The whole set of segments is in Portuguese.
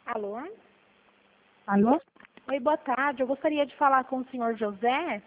Alô? Alô? Oi, boa tarde. Eu gostaria de falar com o senhor José.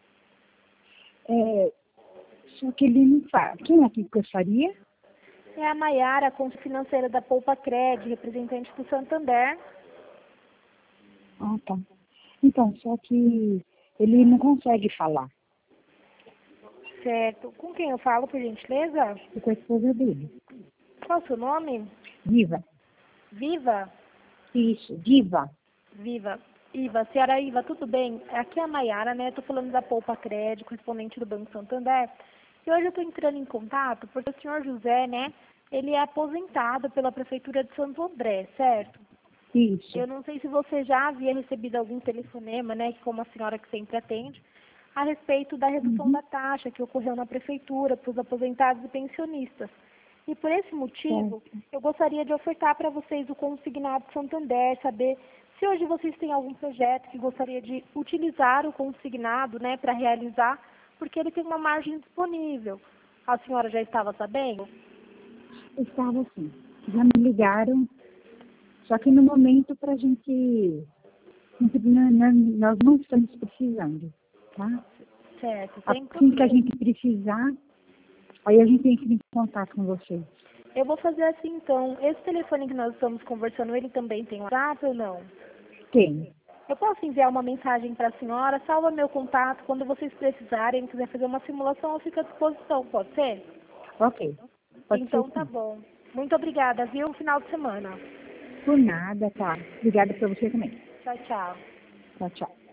Só que ele não fala. Quem é que gostaria? É a Maiara, consultora financeira da Poupa Cred, representante do Santander. Ah, tá. Então, só que ele não consegue falar. Certo. Com quem eu falo, por gentileza? É com a esposa dele. Qual é o seu nome? Diva. Viva? Isso, Diva. Viva. Iva, senhora Iva, tudo bem? Aqui é a Maiara, né? Estou falando da Poupa Cred, correspondente do Banco Santander. E hoje eu estou entrando em contato porque o senhor José, né? Ele é aposentado pela Prefeitura de Santo André, certo? Isso. Eu não sei se você já havia recebido algum telefonema, né, que como a senhora que sempre atende, a respeito da redução da taxa que ocorreu na prefeitura para os aposentados e pensionistas. E por esse motivo, Certo. eu gostaria de ofertar para vocês o consignado Santander, saber se hoje vocês têm algum projeto que gostaria de utilizar o consignado, né, para realizar, porque ele tem uma margem disponível. A senhora já estava sabendo? Estava assim. Já me ligaram, só que no momento para a gente. Nós não estamos precisando, tá? Certo, sem Assim que a problema. gente precisar, aí a gente entra em contato com vocês. Eu vou fazer assim então. Esse telefone que nós estamos conversando, ele também tem WhatsApp ou não? Tem. Eu posso enviar uma mensagem para a senhora, salva meu contato, quando vocês precisarem, quiser fazer uma simulação, eu fico à disposição, pode ser? Ok. Pode ser Então tá sim. bom. Muito obrigada, viu? Final de semana. Por nada, tá? Obrigada para você também. Tchau, tchau. Tchau, tchau.